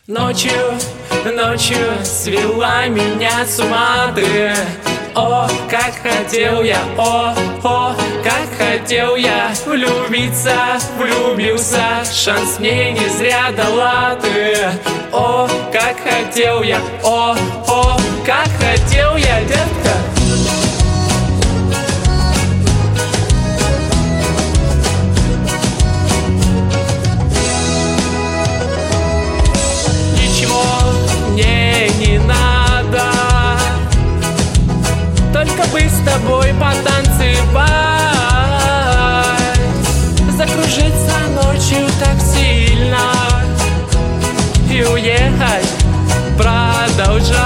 Ночью свела меня с ума ты. О, как хотел я, как хотел я влюбился, шанс мне не зря дала ты. О, как хотел я, как хотел я, детка. Ничего мне не надо, только бы с тобой потанцевать, закружиться ночью так сильно и уехать, продолжать.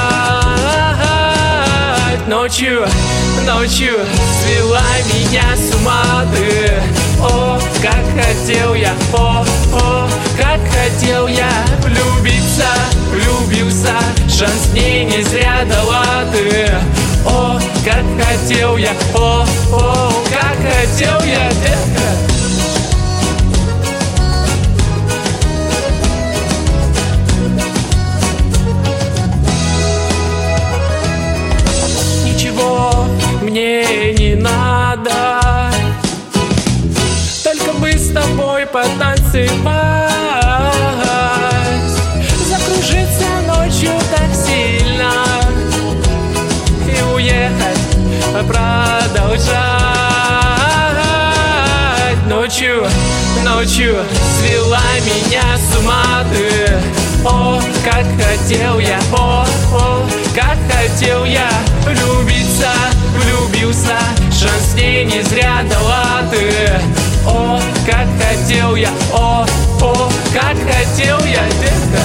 Ночью свела меня с ума ты. О, как хотел я, как хотел я влюбился, шанс мне не зря дала ты. О, как хотел я, как хотел я, детка. Ничего мне не надо, только бы с тобой потанцевать, закружиться ночью так сильно и уехать, продолжать. Ночью свела меня с ума ты. О, как хотел я, как хотел я влюбился, шанс мне не зря дала ты. О, как хотел я, как хотел я, детка.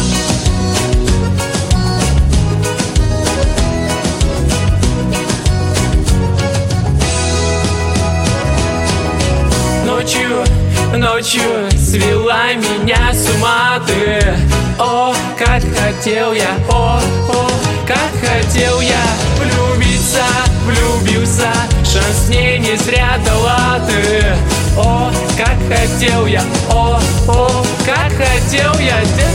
Ночью свела меня с ума ты. О, как хотел я, как хотел я влюбился, шанс мне не зря дала ты. О, как хотел я, как хотел я.